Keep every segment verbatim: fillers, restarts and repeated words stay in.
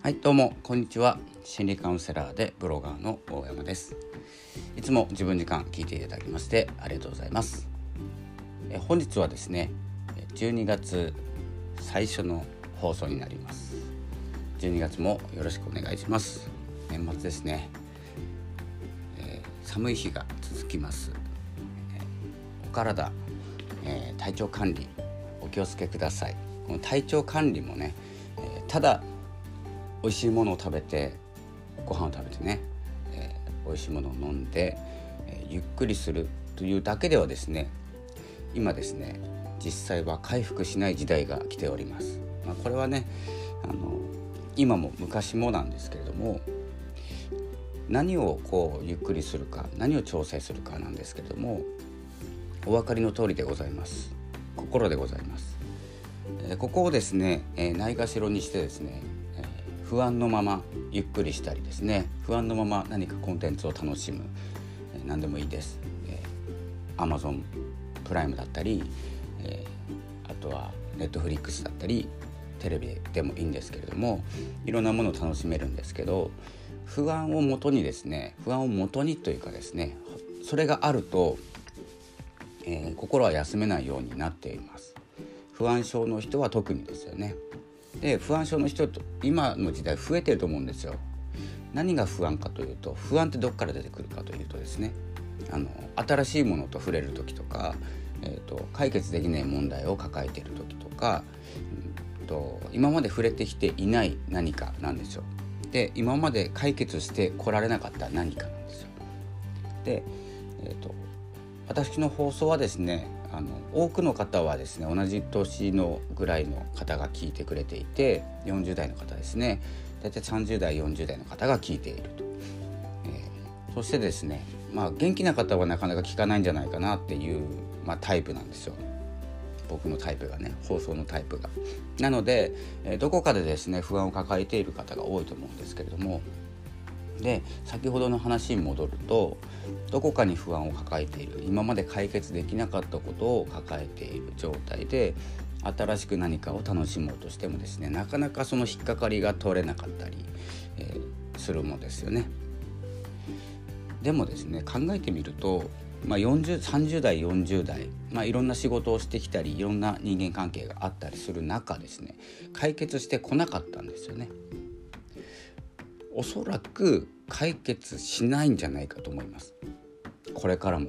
はい、どうもこんにちは。心理カウンセラーでブロガーの大山です。いつも自分時間聞いていただきましてありがとうございます。え本日はですねじゅうにがつ最初の放送になります。じゅうにがつもよろしくお願いします。年末ですね、えー、寒い日が続きます。えー、お体、えー、体調管理お気をつけください。この体調管理もね、えー、ただ美味しいものを食べてご飯を食べてね、えー、美味しいものを飲んで、えー、ゆっくりするというだけではですね、今ですね実際は回復しない時代が来ております。まあ、これはねあの今も昔もなんですけれども、何をこうゆっくりするか、何を調整するかなんですけれども、お分かりの通りでございます。心でございます。えー、ここをですね、えー、ないがしろにしてですね、不安のままゆっくりしたりですね、不安のまま何かコンテンツを楽しむ、えー、何でもいいです。えー、Amazon プライムだったり、えー、あとは Netflix だったりテレビでもいいんですけれども、いろんなものを楽しめるんですけど、不安をもとにですね不安をもとにというかですね、それがあると、えー、心は休めないようになっています。不安症の人は特にですよね。で不安症の人と今の時代増えてると思うんですよ。何が不安かというと、不安ってどこから出てくるかというとですね、あの新しいものと触れる時とか、えーと、解決できない問題を抱えている時とか、うんと今まで触れてきていない何かなんですよ。で今まで解決してこられなかった何かなんですよ。で、えーと、私の放送はですね、あの多くの方はですね同じ年のぐらいの方が聞いてくれていて、よんじゅう代の方ですね、だいたいさんじゅう代よんじゅう代の方が聞いていると、えー、そしてですね、まあ、元気な方はなかなか聞かないんじゃないかなっていう、まあ、タイプなんですよ。僕のタイプがね、放送のタイプがなので、えー、どこかでですね不安を抱えている方が多いと思うんですけれども、で先ほどの話に戻ると、どこかに不安を抱えている、今まで解決できなかったことを抱えている状態で、新しく何かを楽しもうとしてもですね、なかなかその引っかかりが取れなかったり、えー、するもんですよね。でもですね、考えてみると、まあ、よんじゅう、さんじゅう代よんじゅう代、まあ、いろんな仕事をしてきたり、いろんな人間関係があったりする中ですね、解決してこなかったんですよね。おそらく解決しないんじゃないかと思います。これからも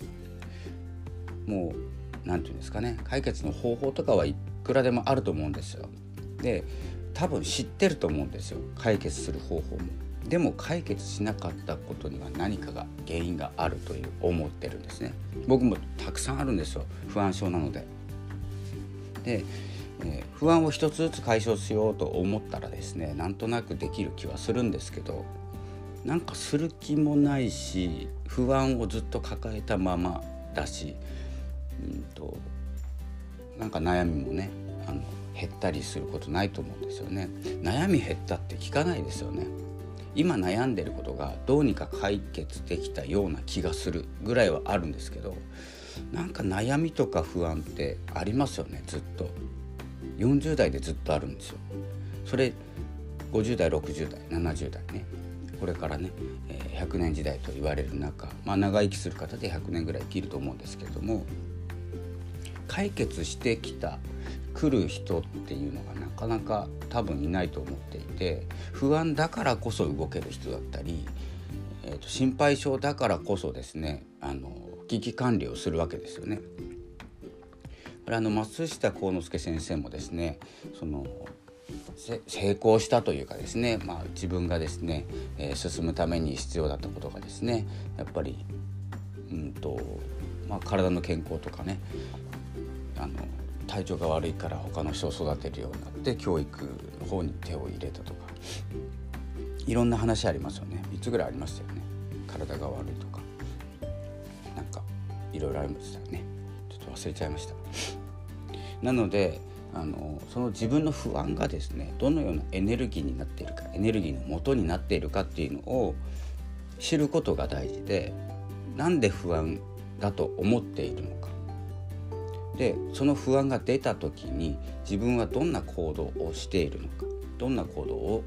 もうなんていうんですかね、解決の方法とかはいくらでもあると思うんですよ。で多分知ってると思うんですよ、解決する方法も。でも解決しなかったことには何かが原因があるという思ってるんですね。僕もたくさんあるんですよ、不安症なので。でえー、不安を一つずつ解消しようと思ったらですね、なんとなくできる気はするんですけど、なんかする気もないし、不安をずっと抱えたままだし、うんとなんか悩みもねあの減ったりすることないと思うんですよね。悩み減ったって聞かないですよね。今悩んでることがどうにか解決できたような気がするぐらいはあるんですけど、なんか悩みとか不安ってありますよね。ずっとよんじゅう代でずっとあるんですよ。それごじゅう代ろくじゅう代ななじゅう代ね、これからね、えー、ひゃくねん時代と言われる中、まあ、長生きする方でひゃくねんぐらい生きると思うんですけれども、解決してきた来る人っていうのがなかなか多分いないと思っていて、不安だからこそ動ける人だったり、えーと、心配性だからこそですね、あの危機管理をするわけですよね。これあの松下幸之助先生もですね、その成功したというかですね、まあ、自分がですね、えー、進むために必要だったことがですね、やっぱり、うんとまあ、体の健康とかね、あの体調が悪いから他の人を育てるようになって教育の方に手を入れたとか、いろんな話ありますよね。みっつぐらいありましたよね。体が悪いとかなんかいろいろありましたよね。ちょっと忘れちゃいました。なのであのその自分の不安がですね、どのようなエネルギーになっているか、エネルギーの元になっているかっていうのを知ることが大事で、なんで不安だと思っているのか、でその不安が出た時に自分はどんな行動をしているのか、どんな行動を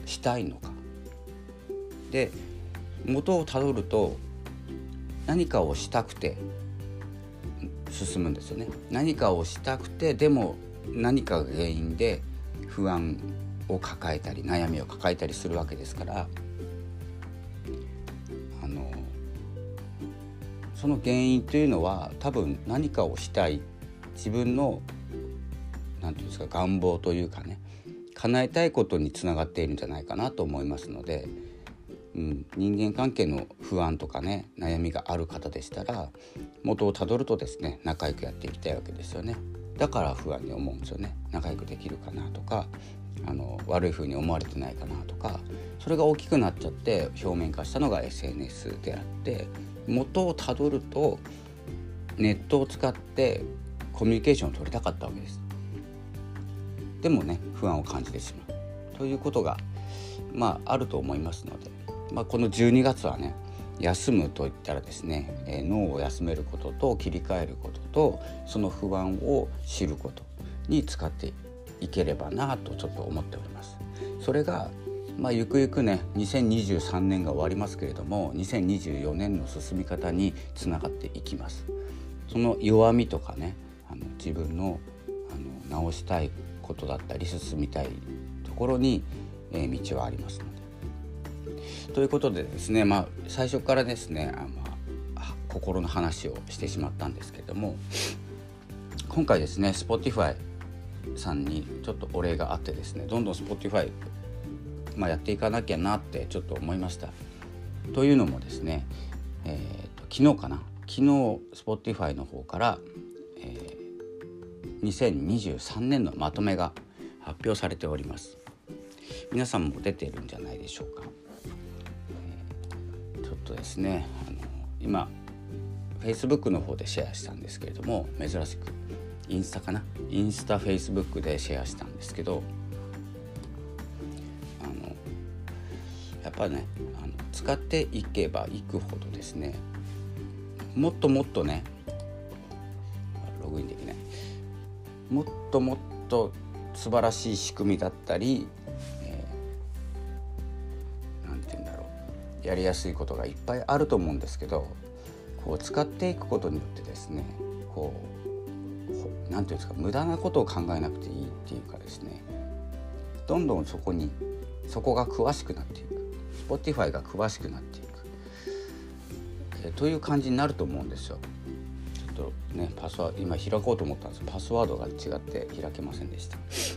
したいのか。で元をたどると何かをしたくて進むんですよね。何かをしたくてでも何かが原因で不安を抱えたり悩みを抱えたりするわけですから、あのその原因というのは多分何かをしたい自分のなんていうんですか願望というかね叶えたいことにつながっているんじゃないかなと思いますので、うん、人間関係の不安とかね悩みがある方でしたら元をたどるとですね仲良くやっていきたいわけですよね。だから不安に思うんですよね。仲良くできるかなとかあの悪い風に思われてないかなとか、それが大きくなっちゃって表面化したのが エスエヌエス であって、元をたどるとネットを使ってコミュニケーションを取りたかったわけです。でもね不安を感じてしまうということがまああると思いますので、まあ、このじゅうにがつはね休むといったらですね、えー、脳を休めることと切り替えることとその不安を知ることに使っていければなとちょっと思っております。それがまあゆくゆくねにせんにじゅうさんねんが終わりますけれどもにせんにじゅうよねんの進み方につながっていきます。その弱みとかねあの自分の、あの直したいことだったり進みたいところに、えー、道はありますので。ということでですね、まあ、最初からですねあ、まあ、心の話をしてしまったんですけれども、今回ですね Spotify さんにちょっとお礼があってですねどんどん Spotify、まあ、やっていかなきゃなってちょっと思いました。というのもですね、えー、と昨日かな昨日 Spotify の方から、えー、にせんにじゅうさんねんのまとめが発表されております。皆さんも出ているんじゃないでしょうか。ちょっとですねあの今 Facebook の方でシェアしたんですけれども、珍しくインスタかなインスタ Facebook でシェアしたんですけど、あのやっぱりねあの使っていけばいくほどですねもっともっとねログインできないもっともっと素晴らしい仕組みだったり、えー、なんて言うんだろうやりやすいことがいっぱいあると思うんですけど、こう使っていくことによってですねこうなんていうんですか無駄なことを考えなくていいっていうかですねどんどんそこにそこが詳しくなっていく Spotify が詳しくなっていく、えー、という感じになると思うんですよ。ちょっとねパスワード今開こうと思ったんですがパスワードが違って開けませんでした。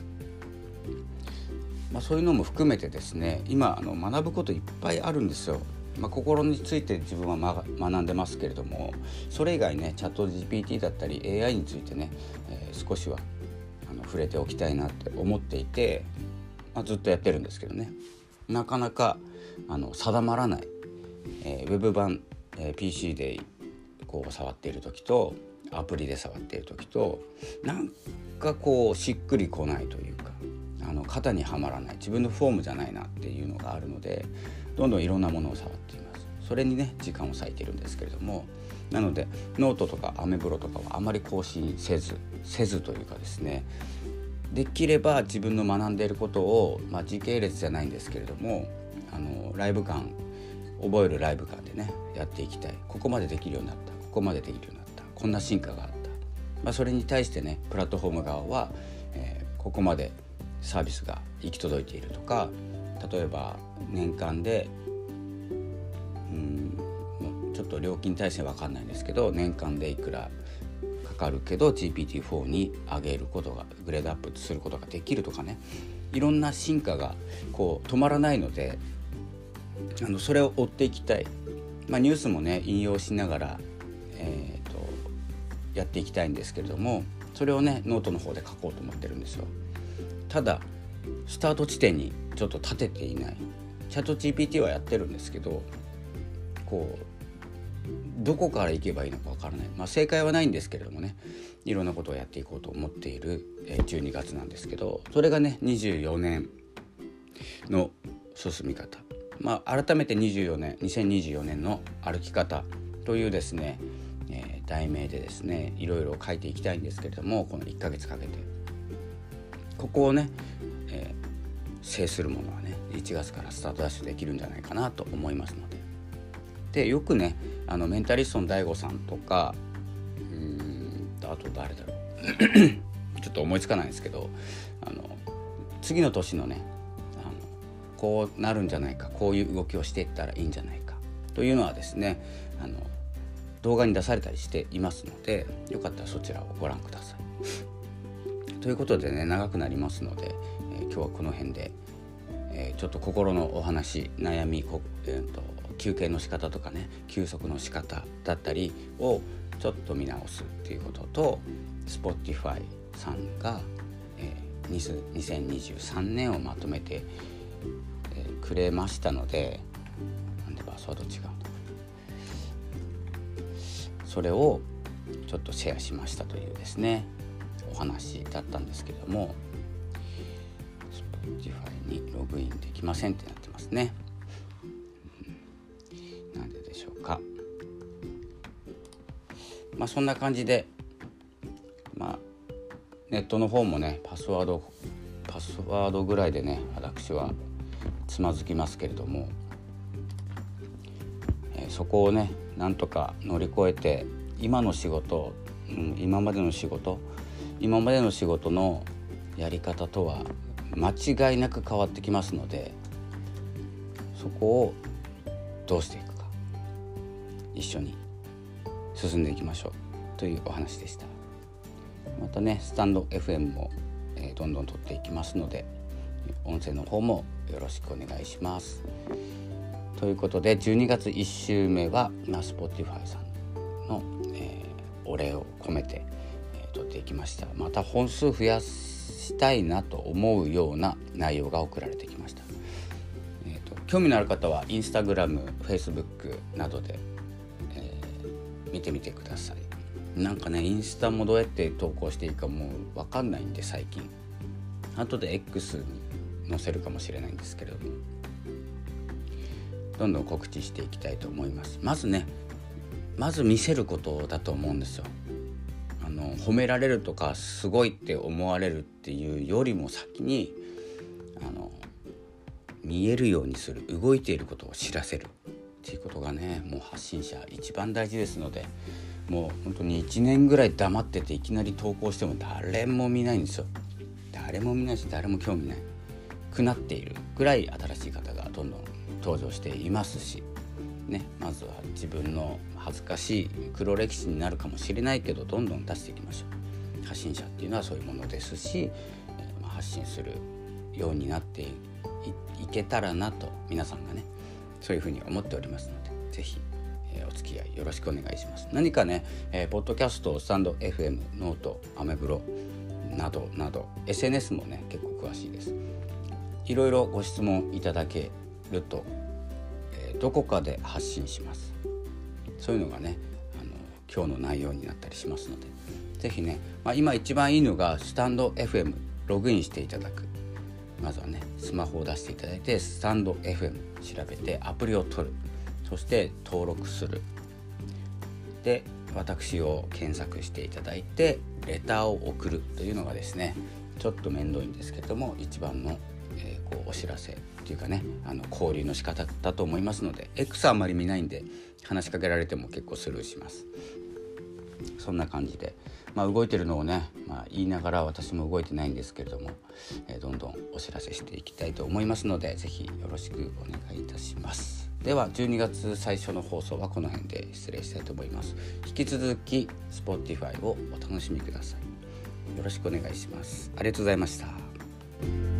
まあ、そういうのも含めてですね今あの学ぶこといっぱいあるんですよ。まあ、心について自分は、ま、学んでますけれども、それ以外ねチャット ジーピーティー だったり エーアイ についてね、えー、少しはあの触れておきたいなって思っていて、まあ、ずっとやってるんですけどねなかなかあの定まらない、えー、ウェブ版、えー、ピーシー でこう触っている時とアプリで触っている時となんかこうしっくりこないというかあの型にはまらない自分のフォームじゃないなっていうのがあるのでどんどんいろんなものを触っています。それにね時間を割いているんですけれども、なのでノートとかアメブロとかはあまり更新せずせずというかですねできれば自分の学んでいることを、まあ、時系列じゃないんですけれどもあのライブ感覚えるライブ感でねやっていきたい。ここまでできるようになったここまでできるようになったこんな進化があった、まあ、それに対してねプラットフォーム側は、えー、ここまでサービスが行き届いているとか、例えば年間でうんもうちょっと料金体制わかんないんですけど年間でいくらかかるけど ジーピーティーフォー に上げることがグレードアップすることができるとかね、いろんな進化がこう止まらないのであのそれを追っていきたい、まあ、ニュースもね引用しながら、えー、とやっていきたいんですけれども、それをねノートの方で書こうと思ってるんですよ。ただスタート地点にちょっと立てていない。チャット ジーピーティー はやってるんですけどこうどこから行けばいいのかわからない、まあ、正解はないんですけれどもねいろんなことをやっていこうと思っているじゅうにがつなんですけど、それがねにじゅうよねんの進み方、まあ、改めてにじゅうよねんにせんにじゅうよねんの歩き方というですね、えー、題名でですねいろいろ書いていきたいんですけれども、このいっかげつかけてここをね、えー、 制するものはねいちがつからスタートダッシュできるんじゃないかなと思いますので。でよくねあのメンタリストの ダイゴ さんとかうーんとあと誰だろうちょっと思いつかないんですけど、あの次の年のねあのこうなるんじゃないか、こういう動きをしていったらいいんじゃないかというのはですねあの動画に出されたりしていますので、よかったらそちらをご覧ください。ということでね長くなりますので、えー、今日はこの辺で、えー、ちょっと心のお話、悩み、こ、えー、と休憩の仕方とかね休息の仕方だったりをちょっと見直すっていうことと、 Spotify さんが、えー、にせんにじゅうさんねんをまとめて、えー、くれましたので、なんでパスワード違うの、それをちょっとシェアしましたというですねお話だったんですけども、 Spotify にログインできませんってなってますね。なんででしょうか。まあそんな感じで、まあネットの方もねパスワードパスワードぐらいでね私はつまずきますけれども、えー、そこをねなんとか乗り越えて今の仕事、うん、今までの仕事今までの仕事のやり方とは間違いなく変わってきますので、そこをどうしていくか一緒に進んでいきましょうというお話でした。またねスタンド エフエム も、えー、どんどん撮っていきますので、音声の方もよろしくお願いします。ということでじゅうにがついち週目は、まあ、Spotify さんの、えー、お礼を込めて、えー、撮っていきました。また本数増やしたいなと思うような内容が送られてきました。えーと、興味のある方は Instagram、Facebook などで、えー、見てみてください。なんかねインスタもどうやって投稿していいかもう分かんないんで、最近後で X に載せるかもしれないんですけれども、どんどん告知していきたいと思います。まずねまず見せることだと思うんですよ。あの褒められるとかすごいって思われるっていうよりも先にあの見えるようにする、動いていることを知らせるっていうことがねもう発信者一番大事ですので、もう本当にいちねんぐらい黙ってていきなり投稿しても誰も見ないんですよ。誰も見ないし誰も興味ないくなっているぐらい新しい方がどんどん登場していますしね、まずは自分の恥ずかしい黒歴史になるかもしれないけどどんどん出していきましょう。発信者っていうのはそういうものですし、えー、発信するようになって い, いけたらなと皆さんがねそういうふうに思っておりますので、ぜひ、えー、お付き合いよろしくお願いします。何かね、えー、ポッドキャスト、スタンド エフエム、ノート、アメブロなどなど エスエヌエス もね結構詳しいです。いろいろご質問いただけると、えー、どこかで発信します。そういうのがねあの今日の内容になったりしますので、ぜひね、まあ、今一番いいのがスタンド エフエム ログインしていただく。まずはねスマホを出していただいてスタンド エフエム 調べてアプリを取る、そして登録する、で私を検索していただいてレターを送るというのがですねちょっと面倒いんですけれども一番の、えー、こうお知らせっていうかねあの交流の仕方だと思いますので、 X はあんまり見ないんで話しかけられても結構スルーします。そんな感じで、まあ、動いてるのをね、まあ、言いながら私も動いてないんですけれども、えー、どんどんお知らせしていきたいと思いますので、ぜひよろしくお願いいたします。ではじゅうにがつ最初の放送はこの辺で失礼したいと思います。引き続き Spotify をお楽しみください。よろしくお願いします。ありがとうございました。